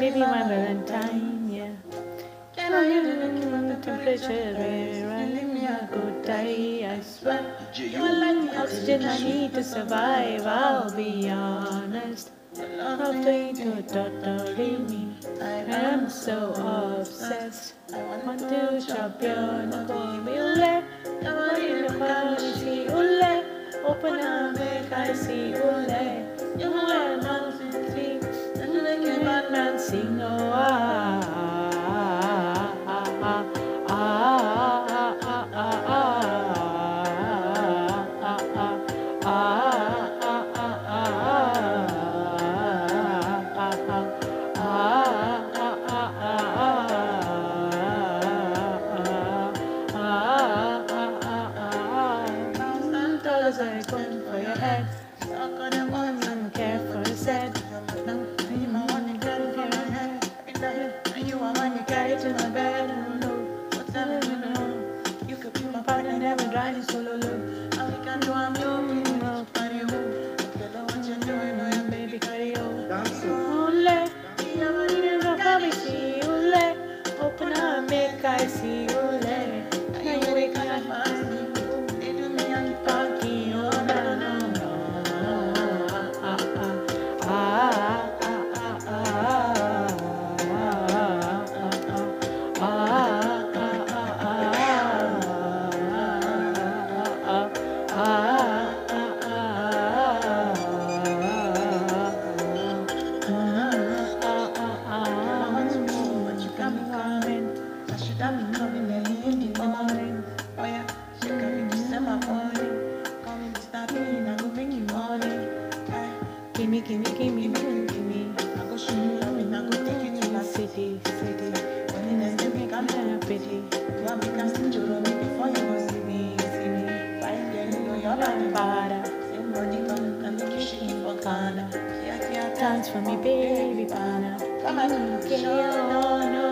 baby, my Valentine, yeah. Can I use the temperature where leave me a good day, I swear. You are like the oxygen I need to survive, I'll be honest. After you totally me, I am so obsessed. I want to chop your knuckle, ule. Nobody in the car, see ule. Open up, make I see ule. You are not see, and make a bad man sing, oh $1,000 I come for your head. Suck on the ones and care for a set. You my one you carry for my head. And you are one you carry to my bed. Whatever you know, you could be my partner, never drive you solo low. All we can do, I'm young, carry you. Don't know what you're doing, oh yeah, baby, carry you. Ule, you come and see ule. Open up, make I see ule. Now you wake up and they do me on the party, oh no, no, no. I'm coming early in the morning. Oh yeah, she coming December morning. Coming to start me, I go make you money. Gimme, gimme, gimme, gimme. I go show you love and I go take you to the city. When the next day we come here, pretty. You want me to sing your me before you go see me. Fine girl, you know you're not the bada. Same body come and make you shake for Ghana. Dance for me, baby, pana. Come on, no, no.